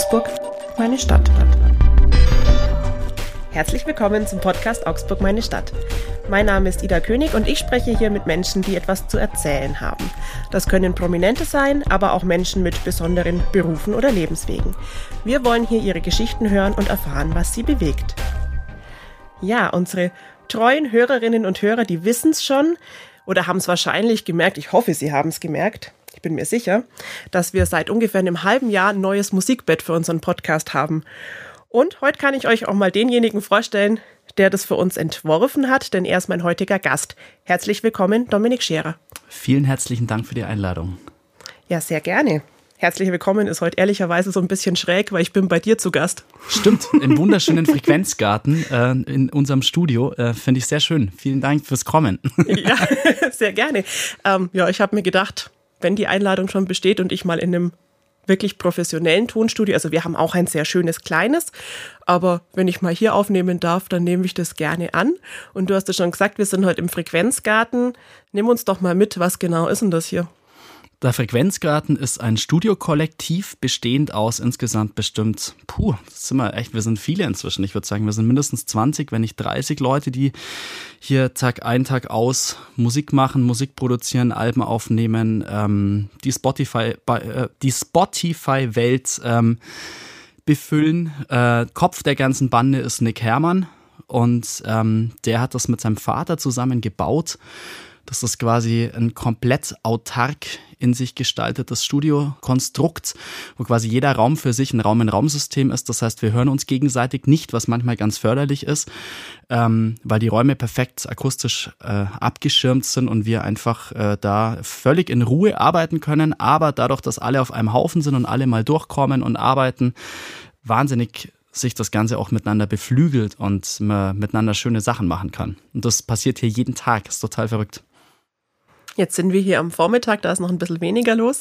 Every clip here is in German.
Augsburg, meine Stadt. Herzlich willkommen zum Podcast Augsburg, meine Stadt. Mein Name ist Ida König und ich spreche hier mit Menschen, die etwas zu erzählen haben. Das können Prominente sein, aber auch Menschen mit besonderen Berufen oder Lebenswegen. Wir wollen hier ihre Geschichten hören und erfahren, was sie bewegt. Ja, unsere treuen Hörerinnen und Hörer, die wissen es schon oder haben es wahrscheinlich gemerkt. Ich hoffe, sie haben es gemerkt. Ich bin mir sicher, dass wir seit ungefähr einem halben Jahr ein neues Musikbett für unseren Podcast haben. Und heute kann ich euch auch mal denjenigen vorstellen, der das für uns entworfen hat, denn er ist mein heutiger Gast. Herzlich willkommen, Dominik Scherer. Vielen herzlichen Dank für die Einladung. Ja, sehr gerne. Herzlich willkommen ist heute ehrlicherweise so ein bisschen schräg, weil ich bin bei dir zu Gast. Stimmt, im wunderschönen Frequenzgarten in unserem Studio. Finde ich sehr schön. Vielen Dank fürs Kommen. Ja, sehr gerne. Ich habe mir gedacht, wenn die Einladung schon besteht und ich mal in einem wirklich professionellen Tonstudio, also wir haben auch ein sehr schönes kleines, aber wenn ich mal hier aufnehmen darf, dann nehme ich das gerne an. Und du hast ja schon gesagt, wir sind heute im Frequenzgarten. Nimm uns doch mal mit, was genau ist denn das hier? Der Frequenzgarten ist ein Studiokollektiv, bestehend aus insgesamt bestimmt, wir sind viele inzwischen. Ich würde sagen, wir sind mindestens 20, wenn nicht 30 Leute, die hier Tag ein, Tag aus Musik machen, Musik produzieren, Alben aufnehmen, die Spotify-Welt befüllen. Kopf der ganzen Bande ist Nick Herrmann und der hat das mit seinem Vater zusammen gebaut. Das ist quasi ein komplett autark in sich gestaltetes Studiokonstrukt, wo quasi jeder Raum für sich ein Raum-in-Raum-System ist. Das heißt, wir hören uns gegenseitig nicht, was manchmal ganz förderlich ist, weil die Räume perfekt akustisch abgeschirmt sind und wir einfach da völlig in Ruhe arbeiten können. Aber dadurch, dass alle auf einem Haufen sind und alle mal durchkommen und arbeiten, wahnsinnig sich das Ganze auch miteinander beflügelt und man miteinander schöne Sachen machen kann. Und das passiert hier jeden Tag. Das ist total verrückt. Jetzt sind wir hier am Vormittag, da ist noch ein bisschen weniger los.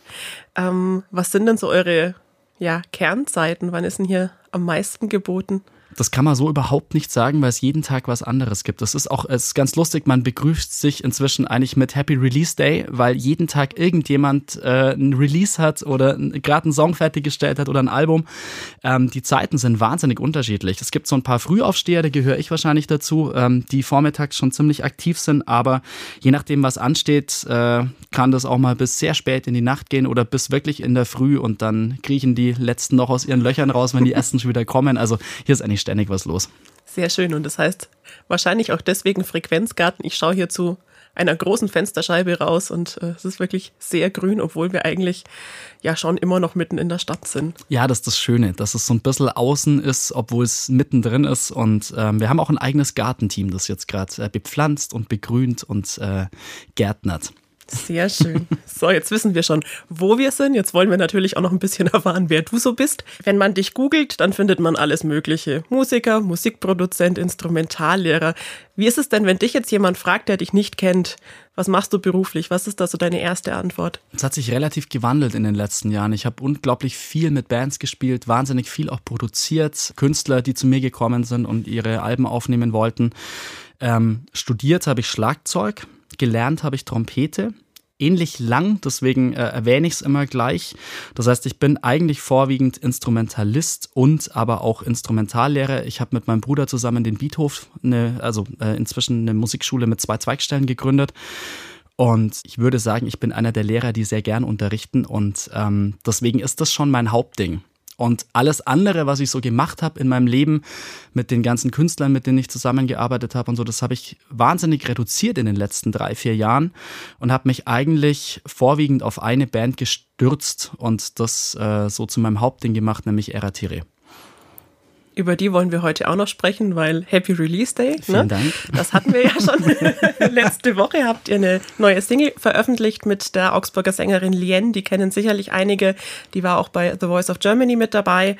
Was sind denn so eure Kernzeiten? Wann ist denn hier am meisten geboten? Das kann man so überhaupt nicht sagen, weil es jeden Tag was anderes gibt. Es ist ganz lustig, man begrüßt sich inzwischen eigentlich mit Happy Release Day, weil jeden Tag irgendjemand ein Release hat oder gerade einen Song fertiggestellt hat oder ein Album. Die Zeiten sind wahnsinnig unterschiedlich. Es gibt so ein paar Frühaufsteher, da gehöre ich wahrscheinlich dazu, die vormittags schon ziemlich aktiv sind, aber je nachdem, was ansteht, kann das auch mal bis sehr spät in die Nacht gehen oder bis wirklich in der Früh und dann kriechen die Letzten noch aus ihren Löchern raus, wenn die Ersten schon wieder kommen. Also hier ist eigentlich ständig was los. Sehr schön und das heißt wahrscheinlich auch deswegen Frequenzgarten. Ich schaue hier zu einer großen Fensterscheibe raus und es ist wirklich sehr grün, obwohl wir eigentlich ja schon immer noch mitten in der Stadt sind. Ja, das ist das Schöne, dass es so ein bisschen außen ist, obwohl es mittendrin ist und wir haben auch ein eigenes Gartenteam, das jetzt gerade bepflanzt und begrünt und gärtnert. Sehr schön. So, jetzt wissen wir schon, wo wir sind. Jetzt wollen wir natürlich auch noch ein bisschen erfahren, wer du so bist. Wenn man dich googelt, dann findet man alles Mögliche. Musiker, Musikproduzent, Instrumentallehrer. Wie ist es denn, wenn dich jetzt jemand fragt, der dich nicht kennt? Was machst du beruflich? Was ist da so deine erste Antwort? Es hat sich relativ gewandelt in den letzten Jahren. Ich habe unglaublich viel mit Bands gespielt, wahnsinnig viel auch produziert. Künstler, die zu mir gekommen sind und ihre Alben aufnehmen wollten. Studiert habe ich Schlagzeug. Gelernt habe ich Trompete, ähnlich lang, deswegen erwähne ich es immer gleich. Das heißt, ich bin eigentlich vorwiegend Instrumentalist und aber auch Instrumentallehrer. Ich habe mit meinem Bruder zusammen den Beathof, inzwischen eine Musikschule mit 2 Zweigstellen gegründet. Und ich würde sagen, ich bin einer der Lehrer, die sehr gern unterrichten und deswegen ist das schon mein Hauptding. Und alles andere, was ich so gemacht habe in meinem Leben mit den ganzen Künstlern, mit denen ich zusammengearbeitet habe und so, das habe ich wahnsinnig reduziert in den letzten 3-4 Jahren und habe mich eigentlich vorwiegend auf eine Band gestürzt und das so zu meinem Hauptding gemacht, nämlich Eratere. Über die wollen wir heute auch noch sprechen, weil Happy Release Day. Vielen Dank. Das hatten wir ja schon. Letzte Woche habt ihr eine neue Single veröffentlicht mit der Augsburger Sängerin Lien. Die kennen sicherlich einige. Die war auch bei The Voice of Germany mit dabei.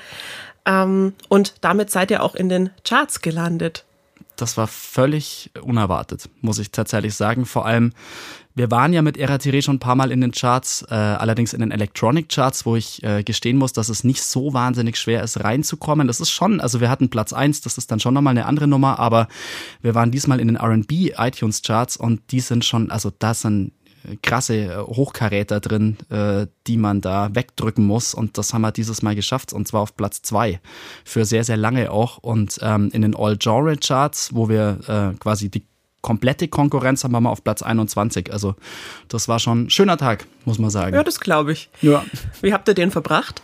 Und damit seid ihr auch in den Charts gelandet. Das war völlig unerwartet, muss ich tatsächlich sagen. Vor allem, wir waren ja mit Eratere schon ein paar Mal in den Charts, allerdings in den Electronic Charts, wo ich gestehen muss, dass es nicht so wahnsinnig schwer ist, reinzukommen. Das ist schon, also wir hatten Platz 1, das ist dann schon nochmal eine andere Nummer, aber wir waren diesmal in den R&B iTunes Charts und die sind schon, also da sind krasse Hochkaräter drin, die man da wegdrücken muss. Und das haben wir dieses Mal geschafft, und zwar auf Platz 2 für sehr, sehr lange auch. Und in den All-Genre-Charts, wo wir quasi die komplette Konkurrenz haben, wir mal auf Platz 21. Also das war schon ein schöner Tag, muss man sagen. Ja, das glaube ich. Ja. Wie habt ihr den verbracht?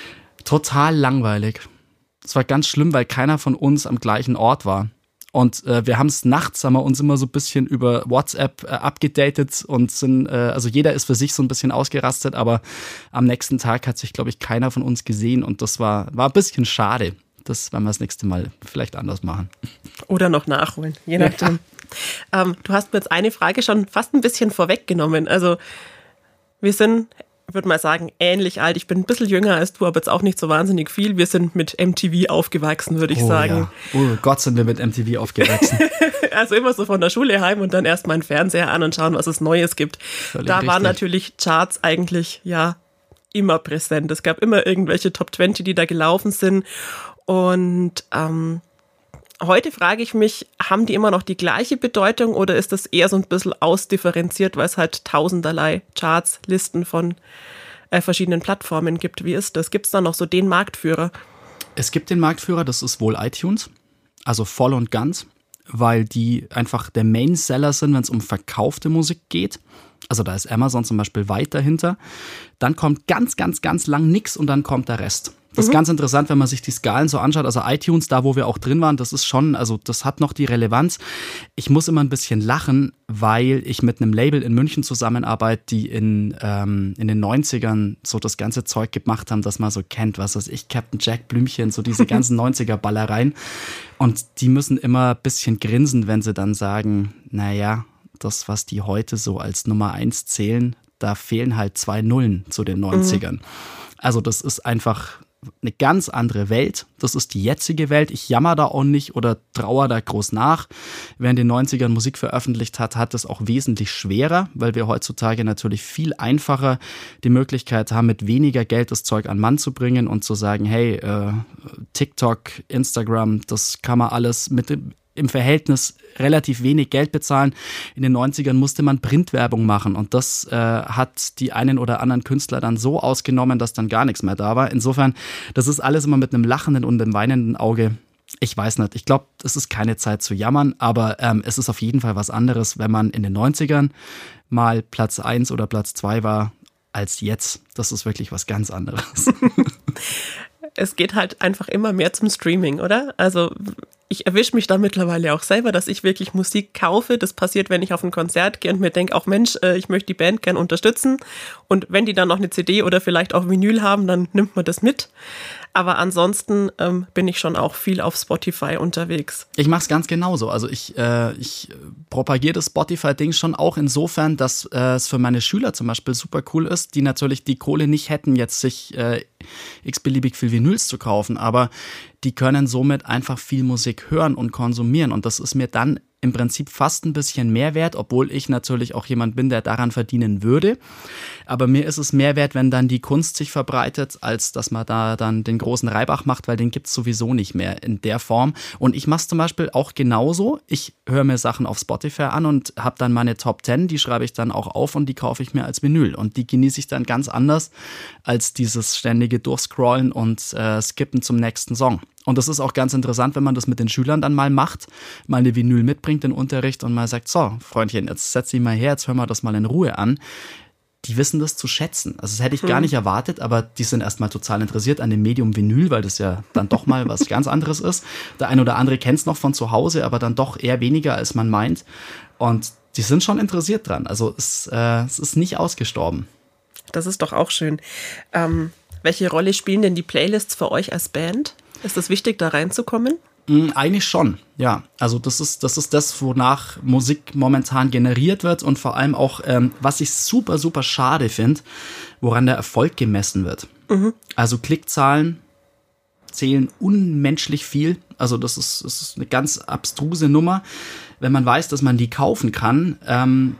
Total langweilig. Es war ganz schlimm, weil keiner von uns am gleichen Ort war. Und wir haben es nachts, haben wir uns immer so ein bisschen über WhatsApp abgedatet und sind, also jeder ist für sich so ein bisschen ausgerastet, aber am nächsten Tag hat sich, glaube ich, keiner von uns gesehen und das war ein bisschen schade. Das werden wir das nächste Mal vielleicht anders machen. Oder noch nachholen, je nachdem. Ja. Du hast mir jetzt eine Frage schon fast ein bisschen vorweggenommen. Also wir sind, ich würde mal sagen, ähnlich alt. Ich bin ein bisschen jünger als du, aber jetzt auch nicht so wahnsinnig viel. Wir sind mit MTV aufgewachsen, würde ich sagen. Ja. Oh Gott, sind wir mit MTV aufgewachsen. Also immer so von der Schule heim und dann erst mal einen Fernseher an und schauen, was es Neues gibt. Völlig da richtig. waren natürlich Charts eigentlich ja immer präsent. Es gab immer irgendwelche Top 20, die da gelaufen sind. Und heute frage ich mich, haben die immer noch die gleiche Bedeutung oder ist das eher so ein bisschen ausdifferenziert, weil es halt tausenderlei Charts, Listen von verschiedenen Plattformen gibt? Wie ist das? Gibt es da noch so den Marktführer? Es gibt den Marktführer, das ist wohl iTunes, also voll und ganz, weil die einfach der Main-Seller sind, wenn es um verkaufte Musik geht. Also da ist Amazon zum Beispiel weit dahinter. Dann kommt ganz, ganz, ganz lang nichts und dann kommt der Rest. Das ist ganz interessant, wenn man sich die Skalen so anschaut. Also iTunes, da wo wir auch drin waren, das ist schon, also das hat noch die Relevanz. Ich muss immer ein bisschen lachen, weil ich mit einem Label in München zusammenarbeite, die in den 90ern so das ganze Zeug gemacht haben, das man so kennt. Was weiß ich, Captain Jack, Blümchen, so diese ganzen 90er-Ballereien. Und die müssen immer ein bisschen grinsen, wenn sie dann sagen, naja, das, was die heute so als Nummer 1 zählen, da fehlen halt 2 Nullen zu den 90ern. Also das ist einfach eine ganz andere Welt. Das ist die jetzige Welt. Ich jammer da auch nicht oder trauere da groß nach. Wer in den 90ern Musik veröffentlicht hat, hat es auch wesentlich schwerer, weil wir heutzutage natürlich viel einfacher die Möglichkeit haben, mit weniger Geld das Zeug an Mann zu bringen und zu sagen, hey, TikTok, Instagram, das kann man alles im Verhältnis relativ wenig Geld bezahlen. In den 90ern musste man Printwerbung machen und das hat die einen oder anderen Künstler dann so ausgenommen, dass dann gar nichts mehr da war. Insofern, das ist alles immer mit einem lachenden und einem weinenden Auge. Ich weiß nicht, ich glaube, es ist keine Zeit zu jammern, aber es ist auf jeden Fall was anderes, wenn man in den 90ern mal Platz 1 oder Platz 2 war, als jetzt. Das ist wirklich was ganz anderes. Es geht halt einfach immer mehr zum Streaming, oder? Also ich erwische mich da mittlerweile auch selber, dass ich wirklich Musik kaufe. Das passiert, wenn ich auf ein Konzert gehe und mir denke, auch Mensch, ich möchte die Band gern unterstützen. Und wenn die dann noch eine CD oder vielleicht auch Vinyl haben, dann nimmt man das mit. Aber ansonsten bin ich schon auch viel auf Spotify unterwegs. Ich mache es ganz genauso. Also ich propagiere das Spotify-Ding schon auch insofern, dass es für meine Schüler zum Beispiel super cool ist, die natürlich die Kohle nicht hätten, jetzt sich x-beliebig viel Vinyls zu kaufen, aber die können somit einfach viel Musik hören und konsumieren und das ist mir dann im Prinzip fast ein bisschen mehr wert, obwohl ich natürlich auch jemand bin, der daran verdienen würde. Aber mir ist es mehr wert, wenn dann die Kunst sich verbreitet, als dass man da dann den großen Reibach macht, weil den gibt's sowieso nicht mehr in der Form. Und ich mache es zum Beispiel auch genauso. Ich höre mir Sachen auf Spotify an und habe dann meine Top 10, die schreibe ich dann auch auf und die kaufe ich mir als Vinyl. Und die genieße ich dann ganz anders als dieses ständige Durchscrollen und Skippen zum nächsten Song. Und das ist auch ganz interessant, wenn man das mit den Schülern dann mal macht, mal eine Vinyl mitbringt in den Unterricht und mal sagt, so, Freundchen, jetzt setz dich mal her, jetzt hören wir das mal in Ruhe an. Die wissen das zu schätzen. Also das hätte ich gar nicht erwartet, aber die sind erstmal total interessiert an dem Medium Vinyl, weil das ja dann doch mal was ganz anderes ist. Der ein oder andere kennt es noch von zu Hause, aber dann doch eher weniger, als man meint. Und die sind schon interessiert dran. Also es ist nicht ausgestorben. Das ist doch auch schön. Welche Rolle spielen denn die Playlists für euch als Band? Ist das wichtig, da reinzukommen? Eigentlich schon, ja. Also das ist das, wonach Musik momentan generiert wird und vor allem auch, was ich super, super schade finde, woran der Erfolg gemessen wird. Also Klickzahlen zählen unmenschlich viel. Also das ist eine ganz abstruse Nummer. Wenn man weiß, dass man die kaufen kann,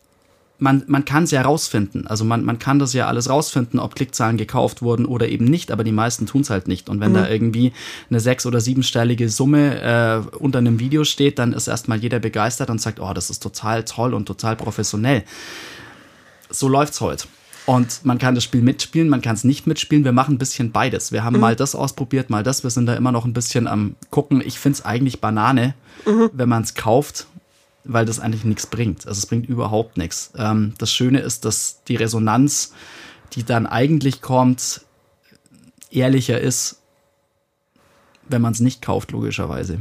man kann es ja rausfinden. Also man kann das ja alles rausfinden, ob Klickzahlen gekauft wurden oder eben nicht, aber die meisten tun es halt nicht. Und wenn da irgendwie eine 6- oder 7-stellige Summe unter einem Video steht, dann ist erstmal jeder begeistert und sagt, oh, das ist total toll und total professionell. so läuft's heute. Und man kann das Spiel mitspielen, man kann es nicht mitspielen. Wir machen ein bisschen beides. Wir haben mal das ausprobiert, mal das. Wir sind da immer noch ein bisschen am gucken. Ich finde es eigentlich Banane, wenn man es kauft, weil das eigentlich nichts bringt. Also es bringt überhaupt nichts. Das Schöne ist, dass die Resonanz, die dann eigentlich kommt, ehrlicher ist, wenn man es nicht kauft, logischerweise.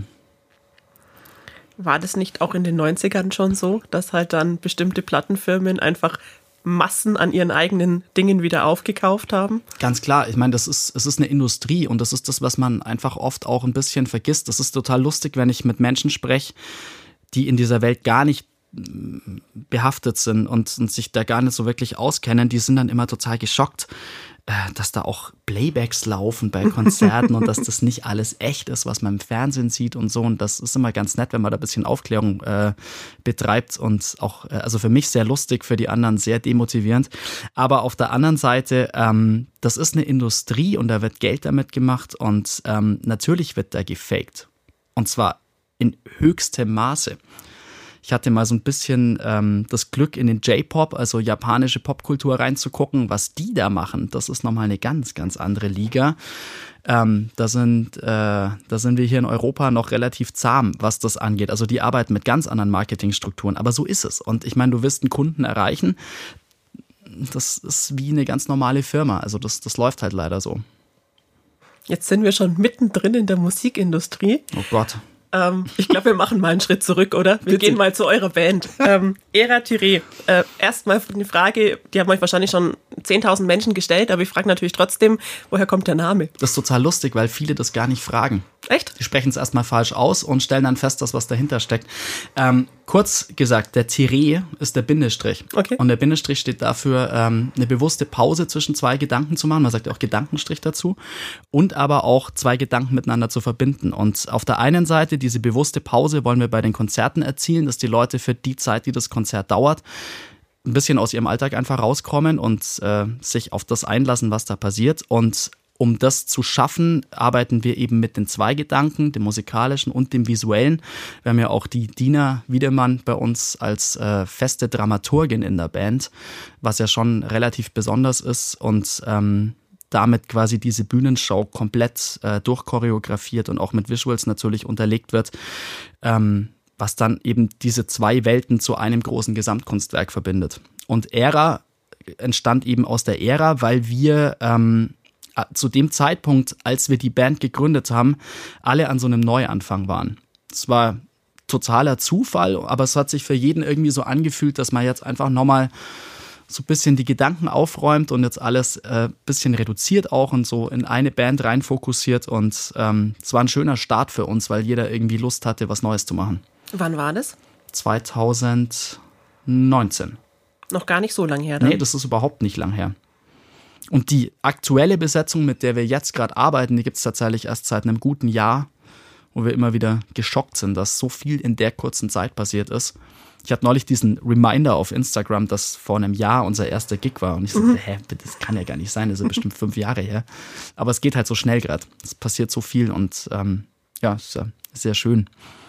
War das nicht auch in den 90ern schon so, dass halt dann bestimmte Plattenfirmen einfach Massen an ihren eigenen Dingen wieder aufgekauft haben? Ganz klar, ich meine, es ist eine Industrie und das ist das, was man einfach oft auch ein bisschen vergisst. Das ist total lustig, wenn ich mit Menschen spreche, die in dieser Welt gar nicht behaftet sind und sich da gar nicht so wirklich auskennen. Die sind dann immer total geschockt, dass da auch Playbacks laufen bei Konzerten und dass das nicht alles echt ist, was man im Fernsehen sieht und so. Und das ist immer ganz nett, wenn man da ein bisschen Aufklärung betreibt und auch, also für mich sehr lustig, für die anderen sehr demotivierend. Aber auf der anderen Seite, das ist eine Industrie und da wird Geld damit gemacht und natürlich wird da gefaked. Und zwar in höchstem Maße. Ich hatte mal so ein bisschen das Glück, in den J-Pop, also japanische Popkultur, reinzugucken. Was die da machen, das ist nochmal eine ganz, ganz andere Liga. Da sind wir hier in Europa noch relativ zahm, was das angeht. Also die arbeiten mit ganz anderen Marketingstrukturen. Aber so ist es. Und ich meine, du wirst einen Kunden erreichen. Das ist wie eine ganz normale Firma. Also das läuft halt leider so. Jetzt sind wir schon mittendrin in der Musikindustrie. Oh Gott. Ich glaube, wir machen mal einen Schritt zurück, oder? Wir gehen mal zu eurer Band. Era Tiré. Erstmal eine Frage, die haben euch wahrscheinlich schon 10.000 Menschen gestellt, aber ich frage natürlich trotzdem, woher kommt der Name? Das ist total lustig, weil viele das gar nicht fragen. Echt? Die sprechen es erstmal falsch aus und stellen dann fest, dass was dahinter steckt. Kurz gesagt, der Tiré ist der Bindestrich. Okay. Und der Bindestrich steht dafür, eine bewusste Pause zwischen zwei Gedanken zu machen. Man sagt ja auch Gedankenstrich dazu. Und aber auch zwei Gedanken miteinander zu verbinden. Und auf der einen Seite, diese bewusste Pause wollen wir bei den Konzerten erzielen, dass die Leute für die Zeit, die das Konzert dauert, ein bisschen aus ihrem Alltag einfach rauskommen und sich auf das einlassen, was da passiert. Und um das zu schaffen, arbeiten wir eben mit den zwei Gedanken, dem musikalischen und dem visuellen. Wir haben ja auch die Dina Wiedemann bei uns als feste Dramaturgin in der Band, was ja schon relativ besonders ist und damit quasi diese Bühnenshow komplett durchchoreografiert und auch mit Visuals natürlich unterlegt wird, was dann eben diese zwei Welten zu einem großen Gesamtkunstwerk verbindet. Und Era entstand eben aus der Ära, weil wir zu dem Zeitpunkt, als wir die Band gegründet haben, alle an so einem Neuanfang waren. Es war totaler Zufall, aber es hat sich für jeden irgendwie so angefühlt, dass man jetzt einfach nochmal so ein bisschen die Gedanken aufräumt und jetzt alles ein bisschen reduziert auch und so in eine Band rein fokussiert. Und es war ein schöner Start für uns, weil jeder irgendwie Lust hatte, was Neues zu machen. Wann war das? 2019. Noch gar nicht so lang her, ne? Nee, das ist überhaupt nicht lang her. Und die aktuelle Besetzung, mit der wir jetzt gerade arbeiten, die gibt es tatsächlich erst seit einem guten Jahr, wo wir immer wieder geschockt sind, dass so viel in der kurzen Zeit passiert ist. Ich hatte neulich diesen Reminder auf Instagram, dass vor einem Jahr unser erster Gig war. Und ich so, das kann ja gar nicht sein, das ist ja bestimmt 5 Jahre her. Aber es geht halt so schnell gerade. Es passiert so viel und ja, ist ja sehr schön.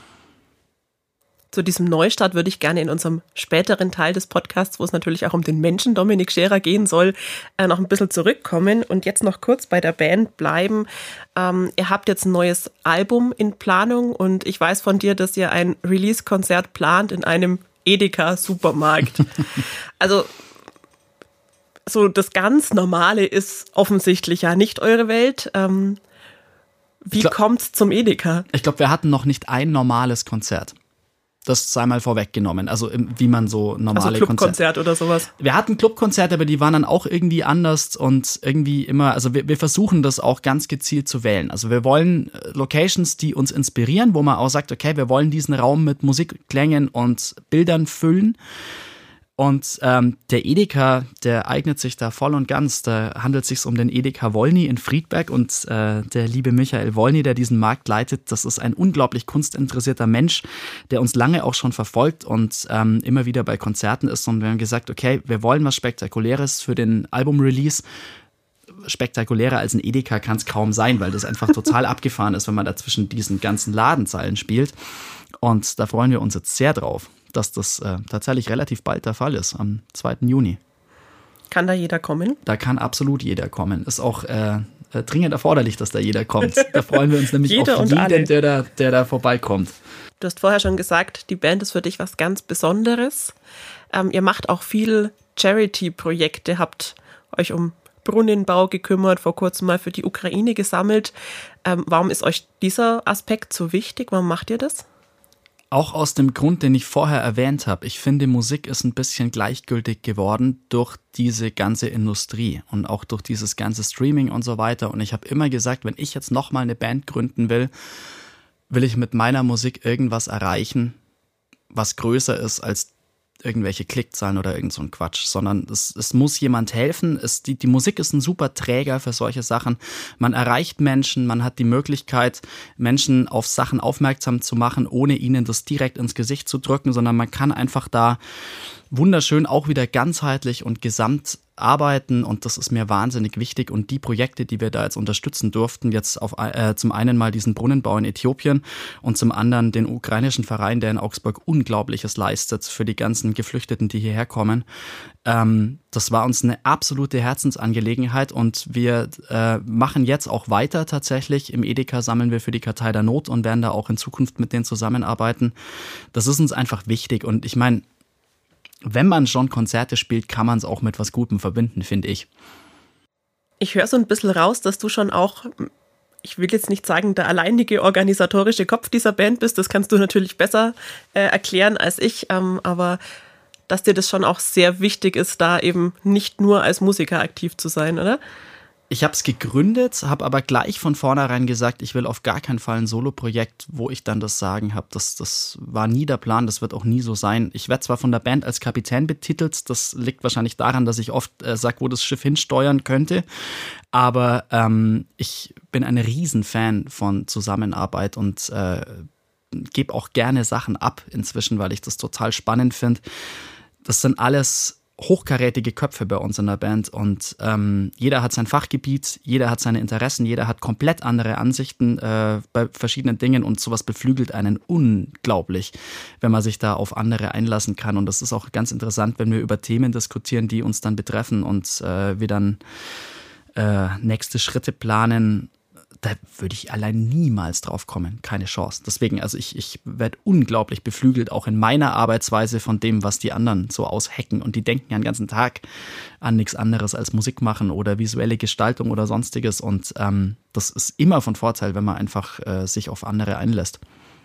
Zu diesem Neustart würde ich gerne in unserem späteren Teil des Podcasts, wo es natürlich auch um den Menschen Dominik Scherer gehen soll, noch ein bisschen zurückkommen und jetzt noch kurz bei der Band bleiben. Ihr habt jetzt ein neues Album in Planung und ich weiß von dir, dass ihr ein Release-Konzert plant in einem Edeka-Supermarkt. Also so das ganz Normale ist offensichtlich ja nicht eure Welt. Wie kommt's zum Edeka? Ich glaube, wir hatten noch nicht ein normales Konzert. Das sei mal vorweggenommen, also wie man so normale also Clubkonzert oder sowas. Wir hatten Clubkonzerte, aber die waren dann auch irgendwie anders und irgendwie immer, also wir versuchen das auch ganz gezielt zu wählen. Also wir wollen Locations, die uns inspirieren, wo man auch sagt, okay, wir wollen diesen Raum mit Musikklängen und Bildern füllen. Und der Edeka, der eignet sich da voll und ganz. Da handelt es sich um den Edeka Wolny in Friedberg und der liebe Michael Wolny, der diesen Markt leitet, das ist ein unglaublich kunstinteressierter Mensch, der uns lange auch schon verfolgt und immer wieder bei Konzerten ist. Und wir haben gesagt, okay, wir wollen was Spektakuläres für den Album-Release. Spektakulärer als ein Edeka kann es kaum sein, weil das einfach total abgefahren ist, wenn man da zwischen diesen ganzen Ladenzeilen spielt. Und da freuen wir uns jetzt sehr drauf, dass das tatsächlich relativ bald der Fall ist, am 2. Juni. Kann da jeder kommen? Da kann absolut jeder kommen. Ist auch dringend erforderlich, dass da jeder kommt. Da freuen wir uns nämlich auf jeden, der da vorbeikommt. Du hast vorher schon gesagt, die Band ist für dich was ganz Besonderes. Ihr macht auch viel Charity-Projekte, habt euch um Brunnenbau gekümmert, vor kurzem mal für die Ukraine gesammelt. Warum ist euch dieser Aspekt so wichtig? Warum macht ihr das? Auch aus dem Grund, den ich vorher erwähnt habe. Ich finde, Musik ist ein bisschen gleichgültig geworden durch diese ganze Industrie und auch durch dieses ganze Streaming und so weiter. Und ich habe immer gesagt, wenn ich jetzt nochmal eine Band gründen will, will ich mit meiner Musik irgendwas erreichen, was größer ist als irgendwelche Klickzahlen oder irgend so ein Quatsch, sondern es muss jemand helfen. Die Musik ist ein super Träger für solche Sachen. Man erreicht Menschen, man hat die Möglichkeit, Menschen auf Sachen aufmerksam zu machen, ohne ihnen das direkt ins Gesicht zu drücken, sondern man kann einfach da wunderschön auch wieder ganzheitlich und gesamt arbeiten und das ist mir wahnsinnig wichtig und die Projekte, die wir da jetzt unterstützen durften, jetzt zum einen mal diesen Brunnenbau in Äthiopien und zum anderen den ukrainischen Verein, der in Augsburg Unglaubliches leistet für die ganzen Geflüchteten, die hierher kommen. Das war uns eine absolute Herzensangelegenheit und wir machen jetzt auch weiter tatsächlich. Im Edeka sammeln wir für die Kartei der Not und werden da auch in Zukunft mit denen zusammenarbeiten. Das ist uns einfach wichtig und ich meine, wenn man schon Konzerte spielt, kann man es auch mit was Gutem verbinden, finde ich. Ich höre so ein bisschen raus, dass du schon auch, ich will jetzt nicht sagen, der alleinige organisatorische Kopf dieser Band bist. Das kannst du natürlich besser erklären als ich. Aber dass dir das schon auch sehr wichtig ist, da eben nicht nur als Musiker aktiv zu sein, oder? Ich habe es gegründet, habe aber gleich von vornherein gesagt, ich will auf gar keinen Fall ein Solo-Projekt, wo ich dann das Sagen habe. Das war nie der Plan, das wird auch nie so sein. Ich werde zwar von der Band als Kapitän betitelt, das liegt wahrscheinlich daran, dass ich oft sage, wo das Schiff hinsteuern könnte, aber ich bin ein Riesenfan von Zusammenarbeit und gebe auch gerne Sachen ab inzwischen, weil ich das total spannend finde. Das sind alles hochkarätige Köpfe bei uns in der Band und jeder hat sein Fachgebiet, jeder hat seine Interessen, jeder hat komplett andere Ansichten bei verschiedenen Dingen und sowas beflügelt einen unglaublich, wenn man sich da auf andere einlassen kann und das ist auch ganz interessant, wenn wir über Themen diskutieren, die uns dann betreffen und wir dann nächste Schritte planen. Da würde ich allein niemals drauf kommen. Keine Chance. Deswegen, also ich werde unglaublich beflügelt, auch in meiner Arbeitsweise von dem, was die anderen so aushacken. Und die denken ja den ganzen Tag an nichts anderes als Musik machen oder visuelle Gestaltung oder sonstiges. Und das ist immer von Vorteil, wenn man einfach sich auf andere einlässt.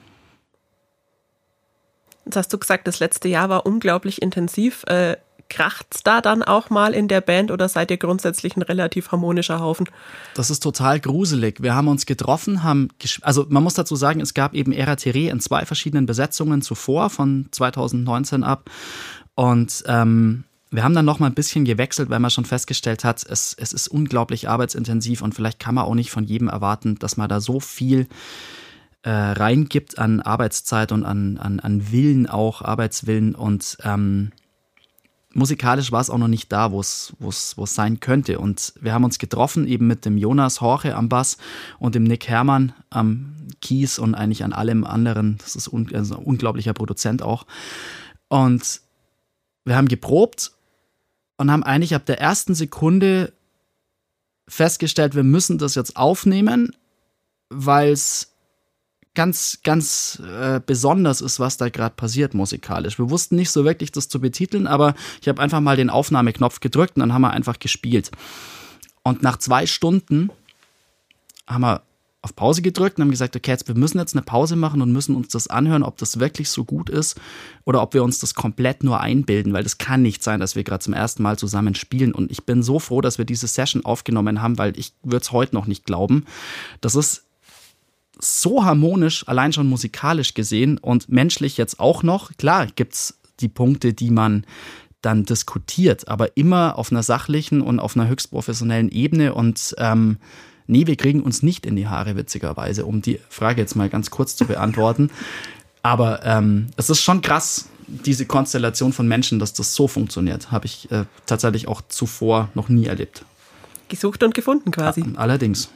Jetzt hast du gesagt, das letzte Jahr war unglaublich intensiv. Kracht's da dann auch mal in der Band oder seid ihr grundsätzlich ein relativ harmonischer Haufen? Das ist total gruselig. Wir haben uns getroffen, also man muss dazu sagen, es gab eben Era Tiré in 2 verschiedenen Besetzungen zuvor, von 2019 ab. Und wir haben dann noch mal ein bisschen gewechselt, weil man schon festgestellt hat, es ist unglaublich arbeitsintensiv und vielleicht kann man auch nicht von jedem erwarten, dass man da so viel reingibt an Arbeitszeit und an Willen auch, Arbeitswillen und musikalisch war es auch noch nicht da, wo es sein könnte. Und wir haben uns getroffen, eben mit dem Jonas Horche am Bass und dem Nick Hermann am Keys und eigentlich an allem anderen. Das ist ein unglaublicher Produzent auch. Und wir haben geprobt und haben eigentlich ab der ersten Sekunde festgestellt, wir müssen das jetzt aufnehmen, weil es ganz, ganz besonders ist, was da gerade passiert musikalisch. Wir wussten nicht so wirklich, das zu betiteln, aber ich habe einfach mal den Aufnahmeknopf gedrückt und dann haben wir einfach gespielt. Und nach 2 Stunden haben wir auf Pause gedrückt und haben gesagt, okay, wir müssen jetzt eine Pause machen und müssen uns das anhören, ob das wirklich so gut ist oder ob wir uns das komplett nur einbilden, weil das kann nicht sein, dass wir gerade zum ersten Mal zusammen spielen. Und ich bin so froh, dass wir diese Session aufgenommen haben, weil ich würde es heute noch nicht glauben. Das ist so harmonisch, allein schon musikalisch gesehen und menschlich jetzt auch noch. Klar gibt's die Punkte, die man dann diskutiert, aber immer auf einer sachlichen und auf einer höchst professionellen Ebene und nee, wir kriegen uns nicht in die Haare, witzigerweise, um die Frage jetzt mal ganz kurz zu beantworten. Aber es ist schon krass, diese Konstellation von Menschen, dass das so funktioniert, habe ich tatsächlich auch zuvor noch nie erlebt. Gesucht und gefunden quasi. Ja, allerdings.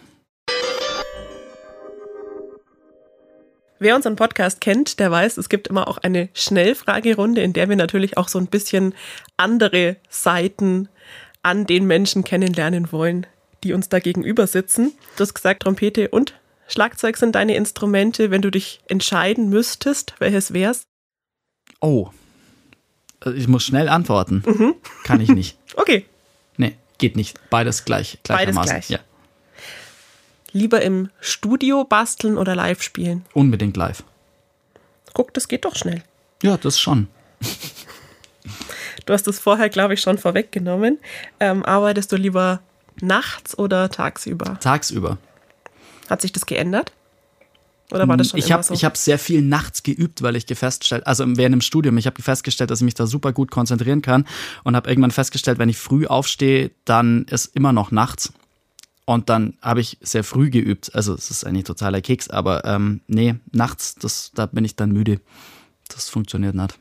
Wer unseren Podcast kennt, der weiß, es gibt immer auch eine Schnellfragerunde, in der wir natürlich auch so ein bisschen andere Seiten an den Menschen kennenlernen wollen, die uns da gegenüber sitzen. Du hast gesagt, Trompete und Schlagzeug sind deine Instrumente. Wenn du dich entscheiden müsstest, welches wär's? Oh, ich muss schnell antworten. Kann ich nicht. Okay. Nee, geht nicht. Beides gleichermaßen. Beides gleich. Ja. Lieber im Studio basteln oder live spielen? Unbedingt live. Guck, das geht doch schnell. Ja, das schon. Du hast es vorher, glaube ich, schon vorweggenommen. Arbeitest du lieber nachts oder tagsüber? Tagsüber. Hat sich das geändert? Oder war das schon immer so? Ich habe sehr viel nachts geübt, weil ich festgestellt, also während dem Studium, ich habe festgestellt, dass ich mich da super gut konzentrieren kann und habe irgendwann festgestellt, wenn ich früh aufstehe, dann ist immer noch nachts. Und dann habe ich sehr früh geübt. Also es ist eigentlich totaler Keks, aber nee, nachts, da bin ich dann müde. Das funktioniert nicht.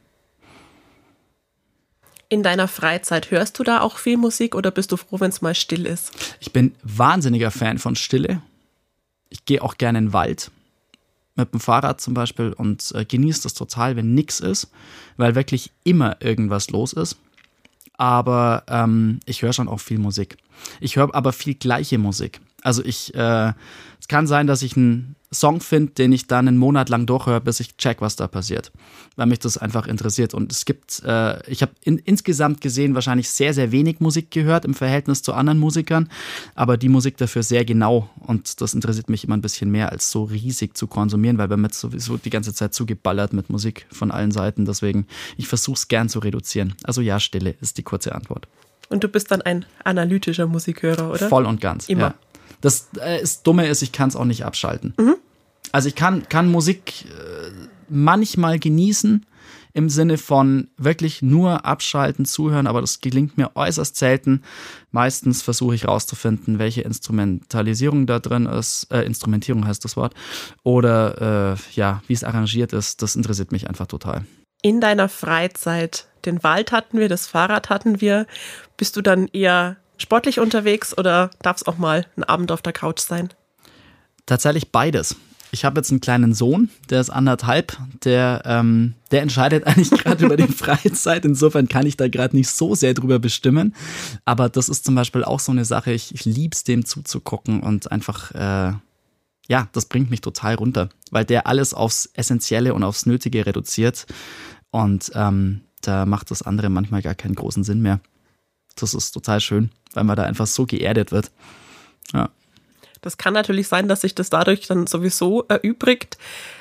In deiner Freizeit hörst du da auch viel Musik oder bist du froh, wenn es mal still ist? Ich bin wahnsinniger Fan von Stille. Ich gehe auch gerne in den Wald mit dem Fahrrad zum Beispiel und genieße das total, wenn nichts ist, weil wirklich immer irgendwas los ist. Aber ich höre schon auch viel Musik. Ich höre aber viel gleiche Musik. Also es kann sein, dass ich einen Song finde, den ich dann einen Monat lang durchhöre, bis ich check, was da passiert. Weil mich das einfach interessiert. Und es gibt, ich habe insgesamt gesehen wahrscheinlich sehr, sehr wenig Musik gehört im Verhältnis zu anderen Musikern, aber die Musik dafür sehr genau. Und das interessiert mich immer ein bisschen mehr, als so riesig zu konsumieren, weil wir mit sowieso die ganze Zeit zugeballert mit Musik von allen Seiten. Deswegen, ich versuche es gern zu reduzieren. Also ja, Stille ist die kurze Antwort. Und du bist dann ein analytischer Musikhörer, oder? Voll und ganz, immer. Ja. Das Dumme ist, ich kann es auch nicht abschalten. Also ich kann Musik manchmal genießen, im Sinne von wirklich nur abschalten, zuhören, aber das gelingt mir äußerst selten. Meistens versuche ich rauszufinden, welche Instrumentalisierung da drin ist, Instrumentierung heißt das Wort, oder wie es arrangiert ist, das interessiert mich einfach total. In deiner Freizeit, den Wald hatten wir, das Fahrrad hatten wir, bist du dann eher sportlich unterwegs oder darf es auch mal ein Abend auf der Couch sein? Tatsächlich beides. Ich habe jetzt einen kleinen Sohn, der ist 1,5, der entscheidet eigentlich gerade über die Freizeit. Insofern kann ich da gerade nicht so sehr drüber bestimmen. Aber das ist zum Beispiel auch so eine Sache, ich liebe es, dem zuzugucken und einfach, das bringt mich total runter, weil der alles aufs Essentielle und aufs Nötige reduziert und da macht das andere manchmal gar keinen großen Sinn mehr. Das ist total schön, weil man da einfach so geerdet wird. Ja. Das kann natürlich sein, dass sich das dadurch dann sowieso erübrigt.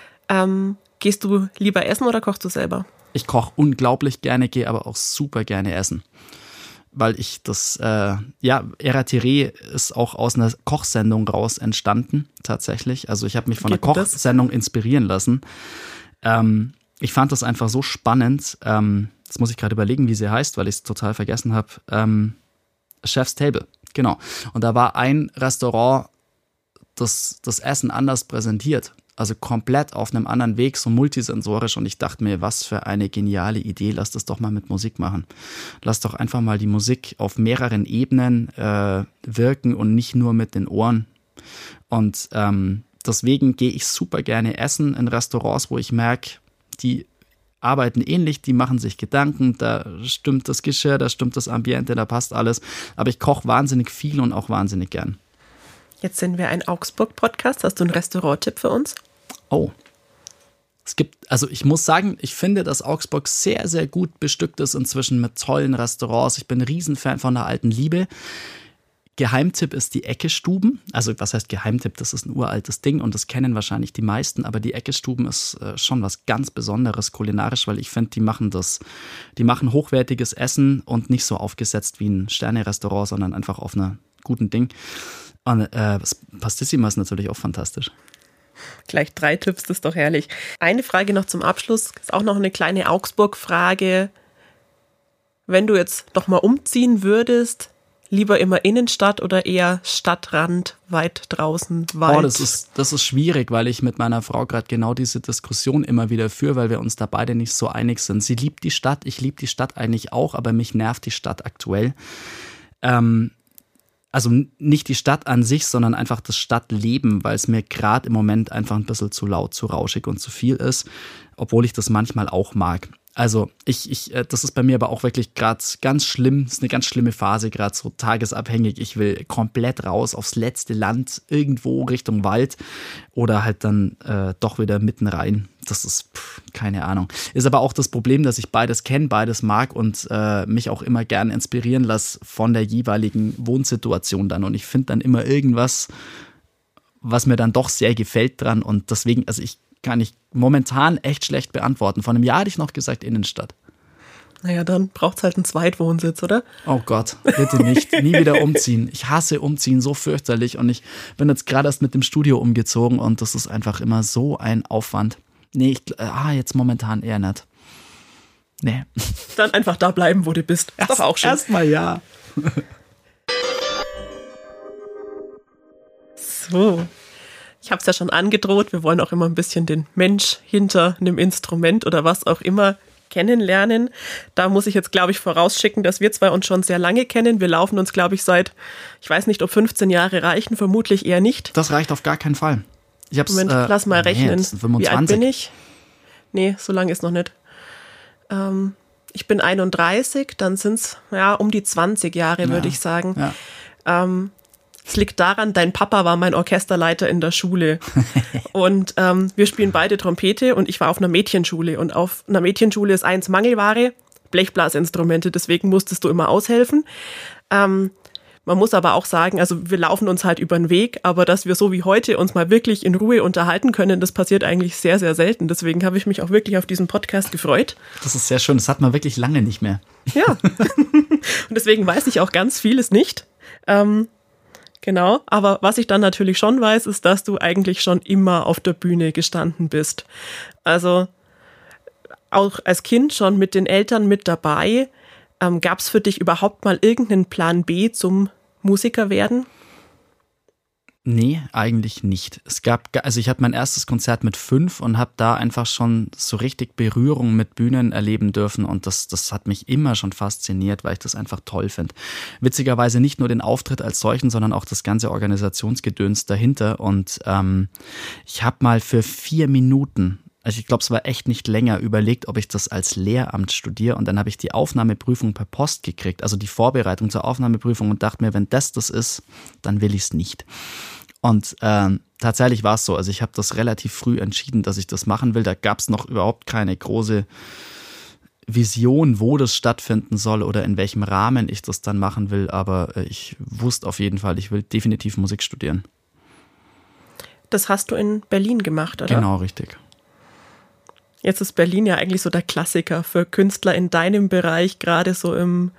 Gehst du lieber essen oder kochst du selber? Ich koche unglaublich gerne, gehe aber auch super gerne essen. Weil ich das, Era Tiré ist auch aus einer Kochsendung raus entstanden, tatsächlich. Also ich habe mich von einer Kochsendung inspirieren lassen. Ich fand das einfach so spannend. Jetzt muss ich gerade überlegen, wie sie heißt, weil ich es total vergessen habe. Chef's Table, genau. Und da war ein Restaurant, das Essen anders präsentiert. Also komplett auf einem anderen Weg, so multisensorisch. Und ich dachte mir, was für eine geniale Idee. Lass das doch mal mit Musik machen. Lass doch einfach mal die Musik auf mehreren Ebenen wirken und nicht nur mit den Ohren. Und deswegen gehe ich super gerne essen in Restaurants, wo ich merke, die arbeiten ähnlich, die machen sich Gedanken, da stimmt das Geschirr, da stimmt das Ambiente, da passt alles. Aber ich koche wahnsinnig viel und auch wahnsinnig gern. Jetzt sind wir ein Augsburg-Podcast. Hast du einen Restaurant-Tipp für uns? Oh. Ich muss sagen, ich finde, dass Augsburg sehr, sehr gut bestückt ist inzwischen mit tollen Restaurants. Ich bin ein Riesenfan von der alten Liebe. Geheimtipp ist die Ecke-Stuben. Also was heißt Geheimtipp? Das ist ein uraltes Ding und das kennen wahrscheinlich die meisten, aber die Ecke-Stuben ist schon was ganz Besonderes kulinarisch, weil ich finde, die machen hochwertiges Essen und nicht so aufgesetzt wie ein Sterne-Restaurant, sondern einfach auf einer guten Ding. Und Pastissima ist natürlich auch fantastisch. Gleich 3 Tipps, das ist doch herrlich. Eine Frage noch zum Abschluss, ist auch noch eine kleine Augsburg-Frage. Wenn du jetzt doch mal umziehen würdest, lieber immer Innenstadt oder eher Stadtrand, weit draußen, Wald? Oh, das ist schwierig, weil ich mit meiner Frau gerade genau diese Diskussion immer wieder führe, weil wir uns da beide nicht so einig sind. Sie liebt die Stadt, ich liebe die Stadt eigentlich auch, aber mich nervt die Stadt aktuell. Also nicht die Stadt an sich, sondern einfach das Stadtleben, weil es mir gerade im Moment einfach ein bisschen zu laut, zu rauschig und zu viel ist, obwohl ich das manchmal auch mag. Also das ist bei mir aber auch wirklich gerade ganz schlimm. Das ist eine ganz schlimme Phase, gerade so tagesabhängig. Ich will komplett raus aufs letzte Land, irgendwo Richtung Wald oder halt dann doch wieder mitten rein. Das ist, keine Ahnung. Ist aber auch das Problem, dass ich beides kenne, beides mag und mich auch immer gern inspirieren lasse von der jeweiligen Wohnsituation dann. Und ich finde dann immer irgendwas, was mir dann doch sehr gefällt dran. Und deswegen, also kann ich momentan echt schlecht beantworten. Vor einem Jahr hätte ich noch gesagt Innenstadt. Naja, dann braucht es halt einen Zweitwohnsitz, oder? Oh Gott, bitte nicht. Nie wieder umziehen. Ich hasse Umziehen so fürchterlich und ich bin jetzt gerade erst mit dem Studio umgezogen und das ist einfach immer so ein Aufwand. Nee, jetzt momentan eher nicht. Nee. Dann einfach da bleiben, wo du bist. Ist doch auch schön. Erstmal ja. So. Ich habe es ja schon angedroht, wir wollen auch immer ein bisschen den Mensch hinter einem Instrument oder was auch immer kennenlernen. Da muss ich jetzt, glaube ich, vorausschicken, dass wir zwei uns schon sehr lange kennen. Wir laufen uns, glaube ich, seit, ich weiß nicht, ob 15 Jahre reichen, vermutlich eher nicht. Das reicht auf gar keinen Fall. Moment, lass mal rechnen. Nee, 25. Wie alt bin ich? Nee, so lange ist noch nicht. Ich bin 31, dann sind es um die 20 Jahre, würde ich sagen. Ja. Es liegt daran, dein Papa war mein Orchesterleiter in der Schule und wir spielen beide Trompete und ich war auf einer Mädchenschule und auf einer Mädchenschule ist eins Mangelware, Blechblasinstrumente, deswegen musstest du immer aushelfen. Man muss aber auch sagen, also wir laufen uns halt über den Weg, aber dass wir so wie heute uns mal wirklich in Ruhe unterhalten können, das passiert eigentlich sehr, sehr selten. Deswegen habe ich mich auch wirklich auf diesen Podcast gefreut. Das ist sehr schön, das hat man wirklich lange nicht mehr. Ja, und deswegen weiß ich auch ganz vieles nicht. Genau, aber was ich dann natürlich schon weiß, ist, dass du eigentlich schon immer auf der Bühne gestanden bist. Also auch als Kind schon mit den Eltern mit dabei. Gab es für dich überhaupt mal irgendeinen Plan B zum Musiker werden? Nee, eigentlich nicht. Ich habe mein erstes Konzert mit 5 und habe da einfach schon so richtig Berührung mit Bühnen erleben dürfen und das hat mich immer schon fasziniert, weil ich das einfach toll finde. Witzigerweise nicht nur den Auftritt als solchen, sondern auch das ganze Organisationsgedöns dahinter und ich habe mal für 4 Minuten, also ich glaube, es war echt nicht länger, überlegt, ob ich das als Lehramt studiere und dann habe ich die Aufnahmeprüfung per Post gekriegt, also die Vorbereitung zur Aufnahmeprüfung und dachte mir, wenn das ist, dann will ich es nicht. Und tatsächlich war es so, also ich habe das relativ früh entschieden, dass ich das machen will, da gab es noch überhaupt keine große Vision, wo das stattfinden soll oder in welchem Rahmen ich das dann machen will, aber ich wusste auf jeden Fall, ich will definitiv Musik studieren. Das hast du in Berlin gemacht, oder? Genau, richtig. Jetzt ist Berlin ja eigentlich so der Klassiker für Künstler in deinem Bereich, gerade so im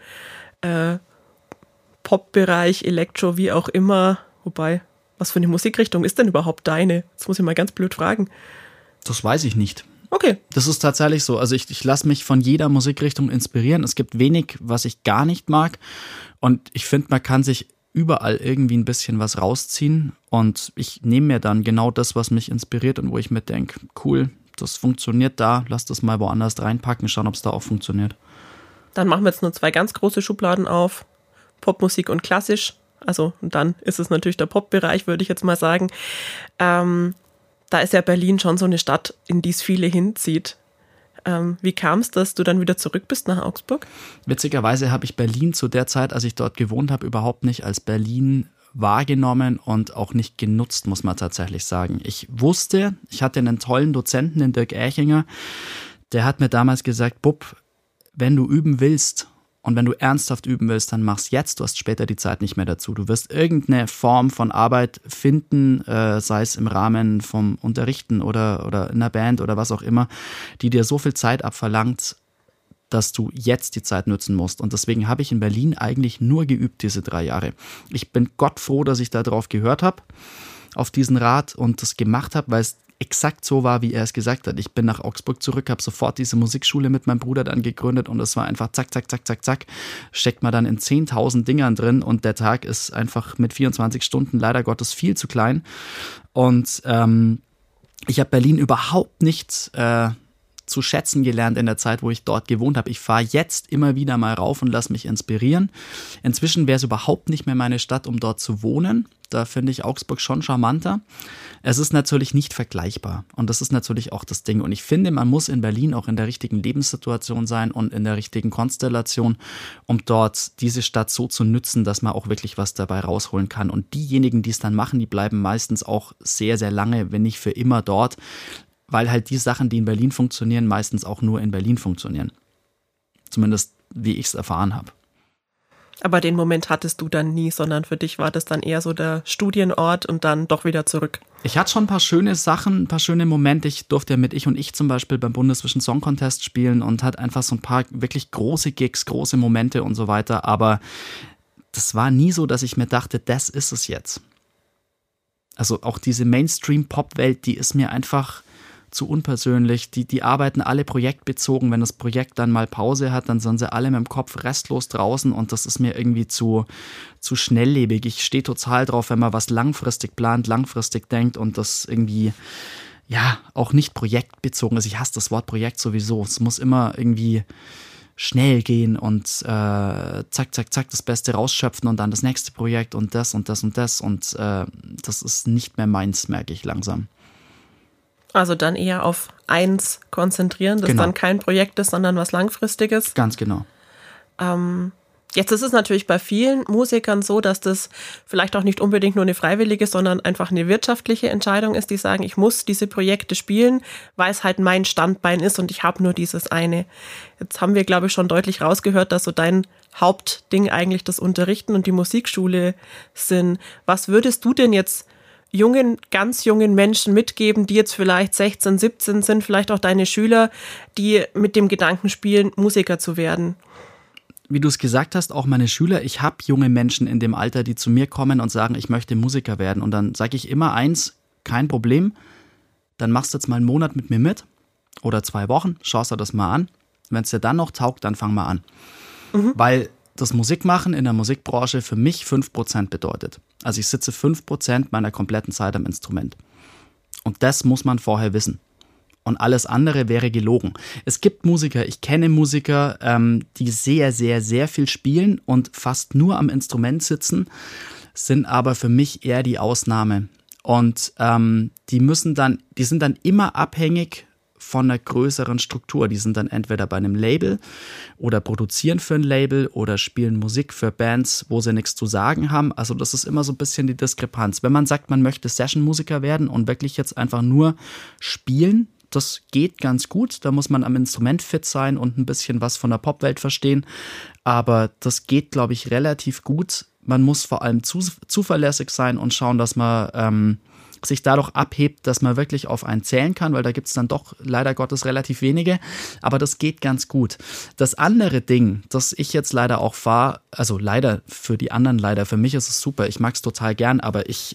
Pop-Bereich, Elektro, wie auch immer. Wobei, was für eine Musikrichtung ist denn überhaupt deine? Das muss ich mal ganz blöd fragen. Das weiß ich nicht. Okay. Das ist tatsächlich so. Also ich lasse mich von jeder Musikrichtung inspirieren. Es gibt wenig, was ich gar nicht mag. Und ich finde, man kann sich überall irgendwie ein bisschen was rausziehen. Und ich nehme mir dann genau das, was mich inspiriert und wo ich mir denke, cool, das funktioniert da, lass das mal woanders reinpacken, schauen, ob es da auch funktioniert. Dann machen wir jetzt nur 2 ganz große Schubladen auf, Popmusik und klassisch. Also und dann ist es natürlich der Pop-Bereich, würde ich jetzt mal sagen. Da ist ja Berlin schon so eine Stadt, in die es viele hinzieht. Wie kam es, dass du dann wieder zurück bist nach Augsburg? Witzigerweise habe ich Berlin zu der Zeit, als ich dort gewohnt habe, überhaupt nicht als Berlin wahrgenommen und auch nicht genutzt, muss man tatsächlich sagen. Ich hatte einen tollen Dozenten, den Dirk Erchinger, der hat mir damals gesagt, Bub, wenn du üben willst und wenn du ernsthaft üben willst, dann mach's jetzt, du hast später die Zeit nicht mehr dazu. Du wirst irgendeine Form von Arbeit finden, sei es im Rahmen vom Unterrichten oder in einer Band oder was auch immer, die dir so viel Zeit abverlangt, dass du jetzt die Zeit nutzen musst. Und deswegen habe ich in Berlin eigentlich nur geübt diese 3 Jahre. Ich bin Gott froh, dass ich da drauf gehört habe, auf diesen Rat und das gemacht habe, weil es exakt so war, wie er es gesagt hat. Ich bin nach Augsburg zurück, habe sofort diese Musikschule mit meinem Bruder dann gegründet und es war einfach zack, zack, zack, zack, zack. Steckt man dann in 10.000 Dingern drin und der Tag ist einfach mit 24 Stunden leider Gottes viel zu klein. Und ich habe Berlin überhaupt nicht zu schätzen gelernt in der Zeit, wo ich dort gewohnt habe. Ich fahre jetzt immer wieder mal rauf und lasse mich inspirieren. Inzwischen wäre es überhaupt nicht mehr meine Stadt, um dort zu wohnen. Da finde ich Augsburg schon charmanter. Es ist natürlich nicht vergleichbar und das ist natürlich auch das Ding. Und ich finde, man muss in Berlin auch in der richtigen Lebenssituation sein und in der richtigen Konstellation, um dort diese Stadt so zu nützen, dass man auch wirklich was dabei rausholen kann. Und diejenigen, die es dann machen, die bleiben meistens auch sehr, sehr lange, wenn nicht für immer dort, weil halt die Sachen, die in Berlin funktionieren, meistens auch nur in Berlin funktionieren. Zumindest wie ich es erfahren habe. Aber den Moment hattest du dann nie, sondern für dich war das dann eher so der Studienort und dann doch wieder zurück. Ich hatte schon ein paar schöne Sachen, ein paar schöne Momente. Ich durfte ja mit Ich und Ich zum Beispiel beim Bundesvision Song Contest spielen und hatte einfach so ein paar wirklich große Gigs, große Momente und so weiter. Aber das war nie so, dass ich mir dachte, das ist es jetzt. Also auch diese Mainstream-Pop-Welt, die ist mir einfach zu unpersönlich. Die arbeiten alle projektbezogen. Wenn das Projekt dann mal Pause hat, dann sind sie alle mit dem Kopf restlos draußen und das ist mir irgendwie zu schnelllebig. Ich stehe total drauf, wenn man was langfristig plant, langfristig denkt und das irgendwie ja auch nicht projektbezogen ist. Ich hasse das Wort Projekt sowieso. Es muss immer irgendwie schnell gehen und zack, zack, zack, das Beste rausschöpfen und dann das nächste Projekt und das und das und das und das ist nicht mehr meins, merke ich langsam. Also dann eher auf eins konzentrieren, das dann kein Projekt ist, sondern was Langfristiges. Ganz genau. Jetzt ist es natürlich bei vielen Musikern so, dass das vielleicht auch nicht unbedingt nur eine freiwillige, sondern einfach eine wirtschaftliche Entscheidung ist, die sagen, ich muss diese Projekte spielen, weil es halt mein Standbein ist und ich habe nur dieses eine. Jetzt haben wir, glaube ich, schon deutlich rausgehört, dass so dein Hauptding eigentlich das Unterrichten und die Musikschule sind. Was würdest du denn jetzt ganz jungen Menschen mitgeben, die jetzt vielleicht 16, 17 sind, vielleicht auch deine Schüler, die mit dem Gedanken spielen, Musiker zu werden? Wie du es gesagt hast, auch meine Schüler, ich habe junge Menschen in dem Alter, die zu mir kommen und sagen, ich möchte Musiker werden. Und dann sage ich immer eins, kein Problem, dann machst du jetzt mal einen Monat mit mir mit oder 2 Wochen, schaust dir das mal an. Wenn es dir dann noch taugt, dann fang mal an. Weil das Musikmachen in der Musikbranche für mich 5% bedeutet. Also ich sitze 5% meiner kompletten Zeit am Instrument. Und das muss man vorher wissen. Und alles andere wäre gelogen. Es gibt Musiker, ich kenne Musiker, die sehr, sehr, sehr viel spielen und fast nur am Instrument sitzen, sind aber für mich eher die Ausnahme. Und die sind dann immer abhängig von einer größeren Struktur. Die sind dann entweder bei einem Label oder produzieren für ein Label oder spielen Musik für Bands, wo sie nichts zu sagen haben. Also das ist immer so ein bisschen die Diskrepanz. Wenn man sagt, man möchte Session-Musiker werden und wirklich jetzt einfach nur spielen, das geht ganz gut. Da muss man am Instrument fit sein und ein bisschen was von der Popwelt verstehen. Aber das geht, glaube ich, relativ gut. Man muss vor allem zuverlässig sein und schauen, dass man sich dadurch abhebt, dass man wirklich auf einen zählen kann, weil da gibt es dann doch leider Gottes relativ wenige, aber das geht ganz gut. Das andere Ding, das ich jetzt leider auch fahre, also leider für die anderen, leider für mich ist es super, ich mag es total gern, aber ich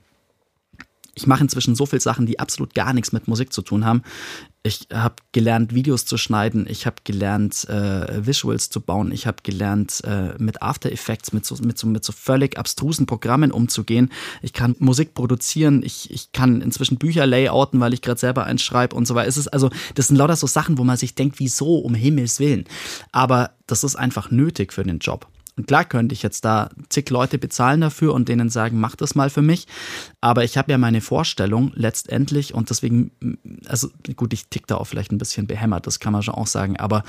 mache inzwischen so viele Sachen, die absolut gar nichts mit Musik zu tun haben. Ich habe gelernt, Videos zu schneiden, ich habe gelernt, Visuals zu bauen, ich habe gelernt, mit After Effects, mit so völlig abstrusen Programmen umzugehen. Ich kann Musik produzieren, ich kann inzwischen Bücher layouten, weil ich gerade selber eins schreibe und so weiter. Das sind lauter so Sachen, wo man sich denkt, wieso, um Himmels Willen. Aber das ist einfach nötig für den Job. Und klar könnte ich jetzt da zig Leute bezahlen dafür und denen sagen, mach das mal für mich. Aber ich habe ja meine Vorstellung letztendlich und deswegen, also gut, ich tick da auch vielleicht ein bisschen behämmert, das kann man schon auch sagen. Aber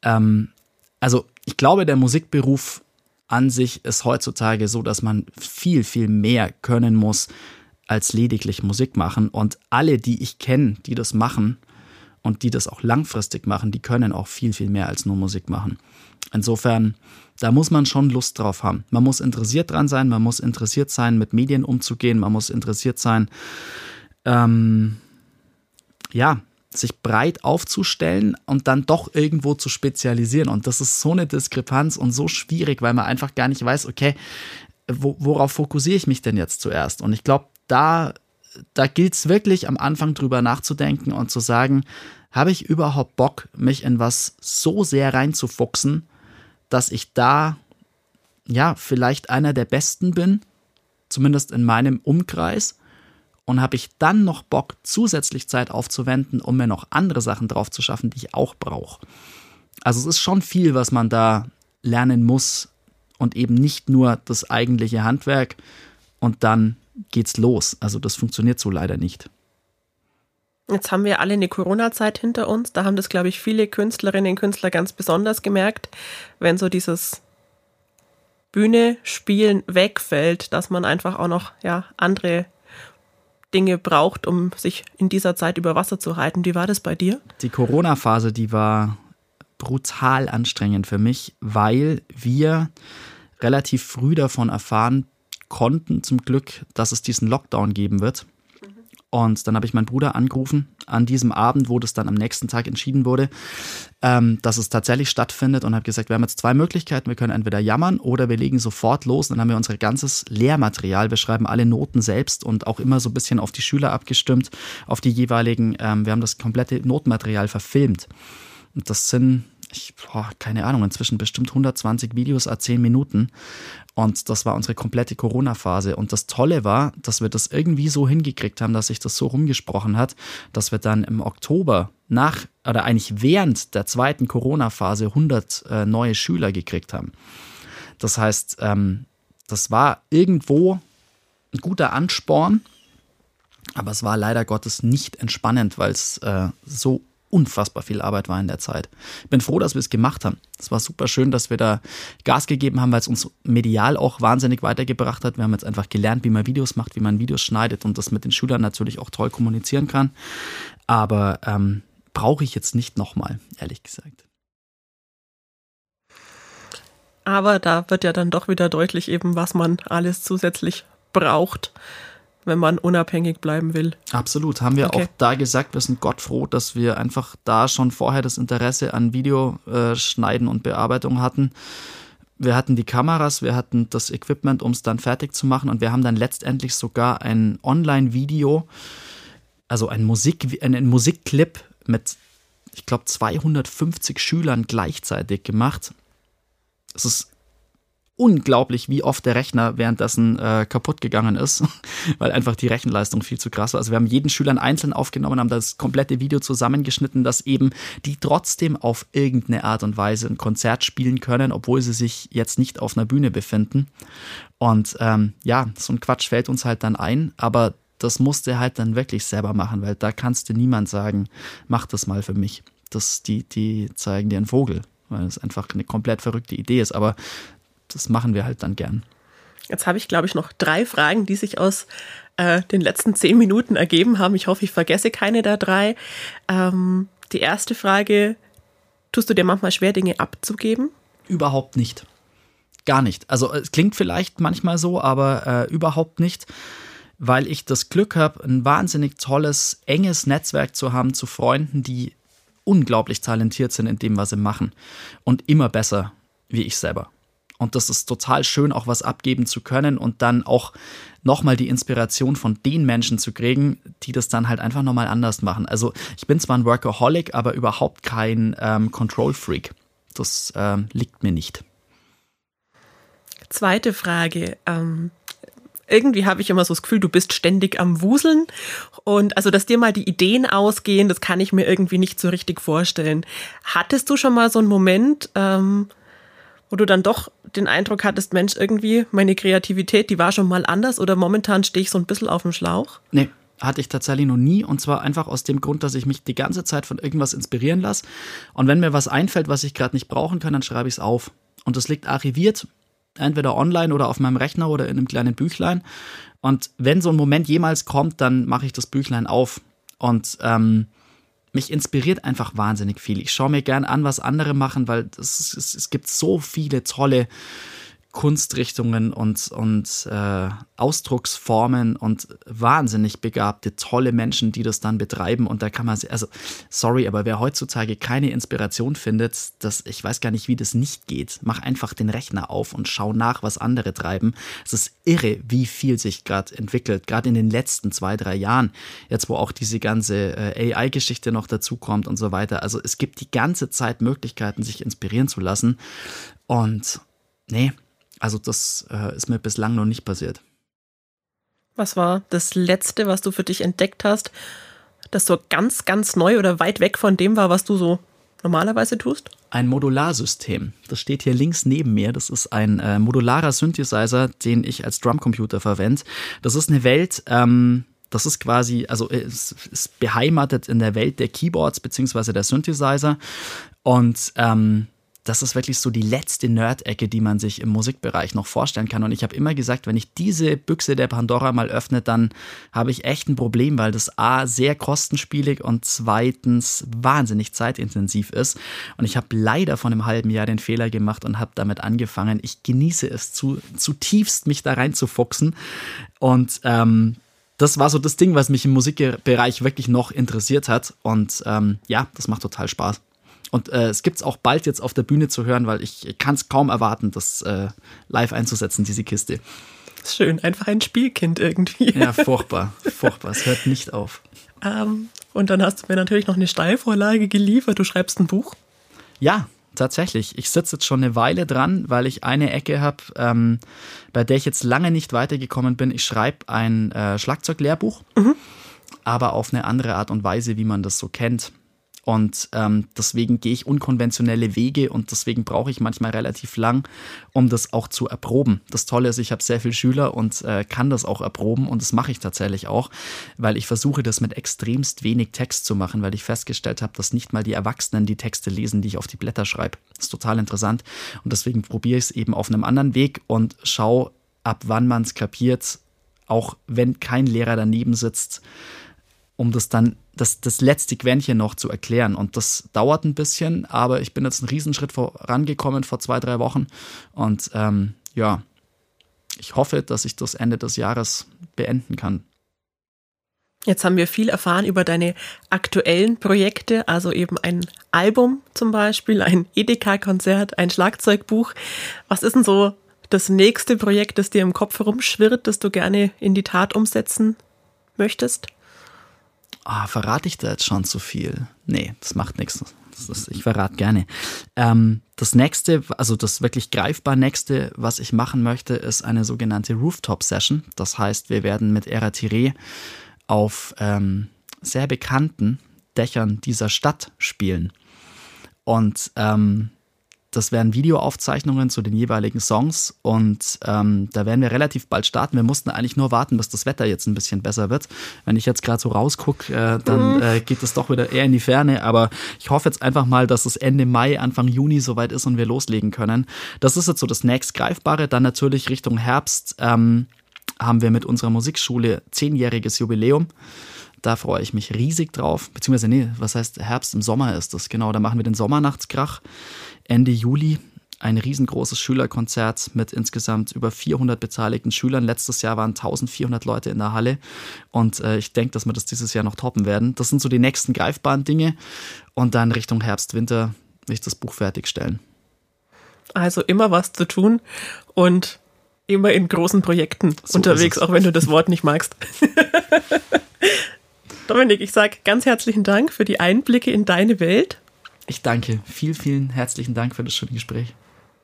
also ich glaube, der Musikberuf an sich ist heutzutage so, dass man viel, viel mehr können muss als lediglich Musik machen. Und alle, die ich kenne, die das machen und die das auch langfristig machen, die können auch viel, viel mehr als nur Musik machen. Insofern, da muss man schon Lust drauf haben. Man muss interessiert dran sein, man muss interessiert sein, mit Medien umzugehen, man muss interessiert sein, sich breit aufzustellen und dann doch irgendwo zu spezialisieren. Und das ist so eine Diskrepanz und so schwierig, weil man einfach gar nicht weiß, okay, worauf fokussiere ich mich denn jetzt zuerst? Und ich glaube, da gilt es wirklich am Anfang drüber nachzudenken und zu sagen, habe ich überhaupt Bock, mich in was so sehr reinzufuchsen, dass ich da ja vielleicht einer der Besten bin, zumindest in meinem Umkreis, und habe ich dann noch Bock, zusätzlich Zeit aufzuwenden, um mir noch andere Sachen drauf zu schaffen, die ich auch brauche. Also es ist schon viel, was man da lernen muss und eben nicht nur das eigentliche Handwerk und dann geht's los. Also das funktioniert so leider nicht. Jetzt haben wir alle eine Corona-Zeit hinter uns. Da haben das, glaube ich, viele Künstlerinnen und Künstler ganz besonders gemerkt, wenn so dieses Bühne spielen wegfällt, dass man einfach auch noch andere Dinge braucht, um sich in dieser Zeit über Wasser zu halten. Wie war das bei dir? Die Corona-Phase, die war brutal anstrengend für mich, weil wir relativ früh davon erfahren konnten, zum Glück, dass es diesen Lockdown geben wird. Und dann habe ich meinen Bruder angerufen, an diesem Abend, wo das dann am nächsten Tag entschieden wurde, dass es tatsächlich stattfindet, und habe gesagt, wir haben jetzt 2 Möglichkeiten, wir können entweder jammern oder wir legen sofort los. Dann haben wir unser ganzes Lehrmaterial, wir schreiben alle Noten selbst und auch immer so ein bisschen auf die Schüler abgestimmt, auf die jeweiligen, wir haben das komplette Notenmaterial verfilmt. Und das sind, keine Ahnung, inzwischen bestimmt 120 Videos à 10 Minuten. Und das war unsere komplette Corona-Phase. Und das Tolle war, dass wir das irgendwie so hingekriegt haben, dass sich das so rumgesprochen hat, dass wir dann im Oktober eigentlich während der zweiten Corona-Phase 100 neue Schüler gekriegt haben. Das heißt, das war irgendwo ein guter Ansporn, aber es war leider Gottes nicht entspannend, weil es so unfassbar viel Arbeit war in der Zeit. Ich bin froh, dass wir es gemacht haben. Es war super schön, dass wir da Gas gegeben haben, weil es uns medial auch wahnsinnig weitergebracht hat. Wir haben jetzt einfach gelernt, wie man Videos macht, wie man Videos schneidet und das mit den Schülern natürlich auch toll kommunizieren kann. Aber brauche ich jetzt nicht nochmal, ehrlich gesagt. Aber da wird ja dann doch wieder deutlich eben, was man alles zusätzlich braucht, wenn man unabhängig bleiben will. Absolut, haben wir auch da gesagt, wir sind Gott froh, dass wir einfach da schon vorher das Interesse an Videoschneiden und Bearbeitung hatten. Wir hatten die Kameras, wir hatten das Equipment, um es dann fertig zu machen, und wir haben dann letztendlich sogar ein Online-Video, also einen Musikclip mit, ich glaube, 250 Schülern gleichzeitig gemacht. Es ist unglaublich, wie oft der Rechner währenddessen kaputt gegangen ist, weil einfach die Rechenleistung viel zu krass war. Also wir haben jeden Schülern einzeln aufgenommen, haben das komplette Video zusammengeschnitten, dass eben die trotzdem auf irgendeine Art und Weise ein Konzert spielen können, obwohl sie sich jetzt nicht auf einer Bühne befinden. Und so ein Quatsch fällt uns halt dann ein, aber das musst du halt dann wirklich selber machen, weil da kannst du niemand sagen, mach das mal für mich. Die zeigen dir einen Vogel, weil es einfach eine komplett verrückte Idee ist, aber das machen wir halt dann gern. Jetzt habe ich, glaube ich, noch 3 Fragen, die sich aus den letzten 10 Minuten ergeben haben. Ich hoffe, ich vergesse keine der 3. Die erste Frage, tust du dir manchmal schwer, Dinge abzugeben? Überhaupt nicht. Gar nicht. Also es klingt vielleicht manchmal so, aber überhaupt nicht, weil ich das Glück habe, ein wahnsinnig tolles, enges Netzwerk zu haben zu Freunden, die unglaublich talentiert sind in dem, was sie machen, und immer besser wie ich selber. Und das ist total schön, auch was abgeben zu können und dann auch nochmal die Inspiration von den Menschen zu kriegen, die das dann halt einfach nochmal anders machen. Also ich bin zwar ein Workaholic, aber überhaupt kein Control-Freak. Das liegt mir nicht. Zweite Frage. Irgendwie habe ich immer so das Gefühl, du bist ständig am Wuseln. Und also, dass dir mal die Ideen ausgehen, das kann ich mir irgendwie nicht so richtig vorstellen. Hattest du schon mal so einen Moment, wo du dann doch den Eindruck hattest, Mensch, irgendwie meine Kreativität, die war schon mal anders, oder momentan stehe ich so ein bisschen auf dem Schlauch? Nee, hatte ich tatsächlich noch nie, und zwar einfach aus dem Grund, dass ich mich die ganze Zeit von irgendwas inspirieren lasse, und wenn mir was einfällt, was ich gerade nicht brauchen kann, dann schreibe ich es auf, und das liegt archiviert, entweder online oder auf meinem Rechner oder in einem kleinen Büchlein, und wenn so ein Moment jemals kommt, dann mache ich das Büchlein auf, und mich inspiriert einfach wahnsinnig viel. Ich schaue mir gern an, was andere machen, weil es gibt so viele tolle Kunstrichtungen und Ausdrucksformen und wahnsinnig begabte, tolle Menschen, die das dann betreiben. Und da kann man, also sorry, aber wer heutzutage keine Inspiration findet, ich weiß gar nicht, wie das nicht geht. Mach einfach den Rechner auf und schau nach, was andere treiben. Es ist irre, wie viel sich gerade entwickelt, gerade in den letzten 2-3 Jahren, jetzt wo auch diese ganze AI-Geschichte noch dazu kommt und so weiter. Also es gibt die ganze Zeit Möglichkeiten, sich inspirieren zu lassen. Und nee, also das ist mir bislang noch nicht passiert. Was war das Letzte, was du für dich entdeckt hast, das so ganz, ganz neu oder weit weg von dem war, was du so normalerweise tust? Ein Modularsystem. Das steht hier links neben mir. Das ist ein modularer Synthesizer, den ich als Drumcomputer verwende. Das ist eine Welt, das ist quasi, also es ist beheimatet in der Welt der Keyboards bzw. der Synthesizer. Und das ist wirklich so die letzte Nerd-Ecke, die man sich im Musikbereich noch vorstellen kann. Und ich habe immer gesagt, wenn ich diese Büchse der Pandora mal öffne, dann habe ich echt ein Problem, weil das A, sehr kostenspielig und zweitens wahnsinnig zeitintensiv ist. Und ich habe leider vor einem halben Jahr den Fehler gemacht und habe damit angefangen. Ich genieße es zutiefst, mich da reinzufuchsen. Und das war so das Ding, was mich im Musikbereich wirklich noch interessiert hat. Und ja, das macht total Spaß. Und es gibt es auch bald jetzt auf der Bühne zu hören, weil ich kann es kaum erwarten, das live einzusetzen, diese Kiste. Schön, einfach ein Spielkind irgendwie. Ja, furchtbar, es hört nicht auf. Und dann hast du mir natürlich noch eine Steilvorlage geliefert, du schreibst ein Buch? Ja, tatsächlich. Ich sitze jetzt schon eine Weile dran, weil ich eine Ecke habe, bei der ich jetzt lange nicht weitergekommen bin. Ich schreibe ein Schlagzeuglehrbuch, aber auf eine andere Art und Weise, wie man das so kennt. Und deswegen gehe ich unkonventionelle Wege und deswegen brauche ich manchmal relativ lang, um das auch zu erproben. Das Tolle ist, ich habe sehr viele Schüler und kann das auch erproben und das mache ich tatsächlich auch, weil ich versuche, das mit extremst wenig Text zu machen, weil ich festgestellt habe, dass nicht mal die Erwachsenen die Texte lesen, die ich auf die Blätter schreibe. Das ist total interessant und deswegen probiere ich es eben auf einem anderen Weg und schaue, ab wann man es kapiert, auch wenn kein Lehrer daneben sitzt, um das dann das letzte Quäntchen noch zu erklären. Und das dauert ein bisschen, aber ich bin jetzt einen Riesenschritt vorangekommen vor 2-3 Wochen. Und ja, ich hoffe, dass ich das Ende des Jahres beenden kann. Jetzt haben wir viel erfahren über deine aktuellen Projekte, also eben ein Album zum Beispiel, ein Edeka-Konzert, ein Schlagzeugbuch. Was ist denn so das nächste Projekt, das dir im Kopf herumschwirrt, das du gerne in die Tat umsetzen möchtest? Verrate ich da jetzt schon zu viel? Nee, das macht nichts. Ich verrate gerne. Das nächste, also das wirklich greifbar nächste, was ich machen möchte, ist eine sogenannte Rooftop-Session. Das heißt, wir werden mit Era Tiré auf sehr bekannten Dächern dieser Stadt spielen. Und das wären Videoaufzeichnungen zu den jeweiligen Songs und da werden wir relativ bald starten. Wir mussten eigentlich nur warten, bis das Wetter jetzt ein bisschen besser wird. Wenn ich jetzt gerade so rausgucke, dann geht es doch wieder eher in die Ferne. Aber ich hoffe jetzt einfach mal, dass es Ende Mai, Anfang Juni soweit ist und wir loslegen können. Das ist jetzt so das nächstgreifbare. Dann natürlich Richtung Herbst haben wir mit unserer Musikschule 10-jähriges Jubiläum. Da freue ich mich riesig drauf. Beziehungsweise, nee, was heißt Herbst? Im Sommer ist das, genau. Da machen wir den Sommernachtskrach. Ende Juli ein riesengroßes Schülerkonzert mit insgesamt über 400 beteiligten Schülern. Letztes Jahr waren 1400 Leute in der Halle und ich denke, dass wir das dieses Jahr noch toppen werden. Das sind so die nächsten greifbaren Dinge und dann Richtung Herbst, Winter will ich das Buch fertigstellen. Also immer was zu tun und immer in großen Projekten so unterwegs, auch wenn du das Wort nicht magst. Dominik, ich sage ganz herzlichen Dank für die Einblicke in deine Welt. Ich danke. Vielen herzlichen Dank für das schöne Gespräch.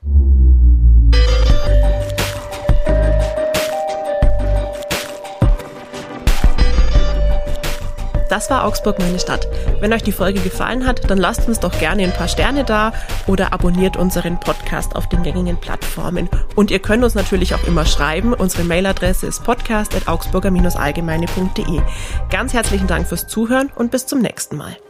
Das war Augsburg, meine Stadt. Wenn euch die Folge gefallen hat, dann lasst uns doch gerne ein paar Sterne da oder abonniert unseren Podcast auf den gängigen Plattformen. Und ihr könnt uns natürlich auch immer schreiben. Unsere Mailadresse ist podcast@augsburger-allgemeine.de. Ganz herzlichen Dank fürs Zuhören und bis zum nächsten Mal.